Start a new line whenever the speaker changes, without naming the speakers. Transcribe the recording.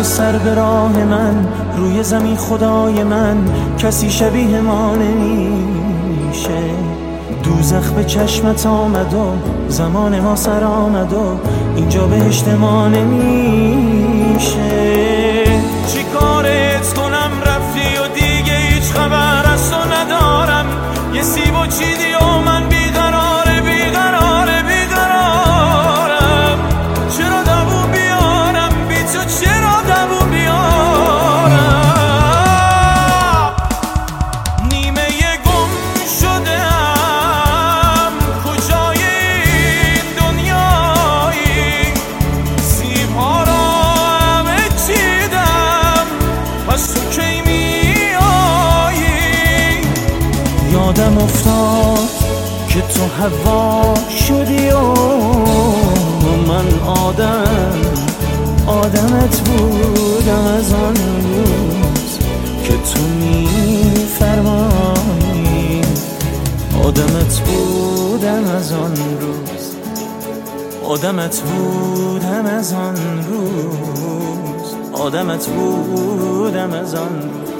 روی سر به راه من، روی زمین خدای من، کسی شبیه ما نمیشه. دوزخ به چشمت آمد و زمان ما سر آمد و اینجا بهشت ما نمیشه. چی کارت کنم رفتی و دیگه هیچ خبر از تو ندارم. یه سیب و چیدی و من بیقراره بیقراره بیقرارم. چرا دووم بیارم بی تو، چرا دووم بیارم. نیمه گم شدم کجای این دنیایی. سیب ها را همه چیدم، پس تو کی میایی. یادم افتاد که تو هوا شدی و من آدمت بودم از آن روز که تو میفرمایی. آدمت بودم از آن روز، آدمت بودم از آن روز، آدمت بودم از آن روز.